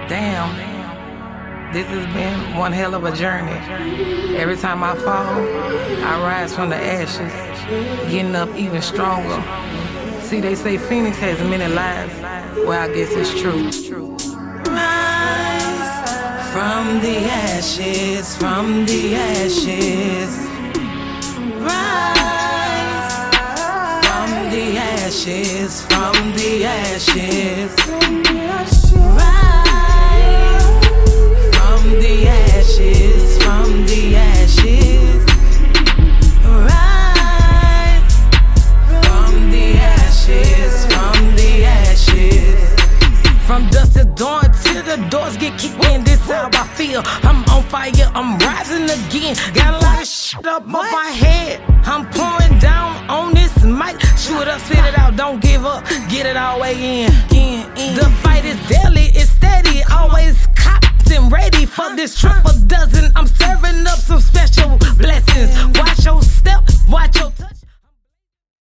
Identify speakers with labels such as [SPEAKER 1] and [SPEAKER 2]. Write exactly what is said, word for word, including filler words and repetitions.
[SPEAKER 1] Damn, this has been one hell of a journey. Every time I fall, I rise from the ashes, getting up even stronger. See, they say Phoenix has many lives. Well, I guess it's true.
[SPEAKER 2] Rise from the ashes, from the ashes. Rise from the ashes, from the ashes. Rise from the ashes, from the ashes. Rise from the ashes, from the ashes.
[SPEAKER 1] From dusk to dawn till the doors get kicked in, this how I feel. I'm on fire, I'm rising again. Got a lot of shit up on my head. I'm pouring down on this mic. Shoot up, spit it out, don't give up. Get it all way in. The fight is dead.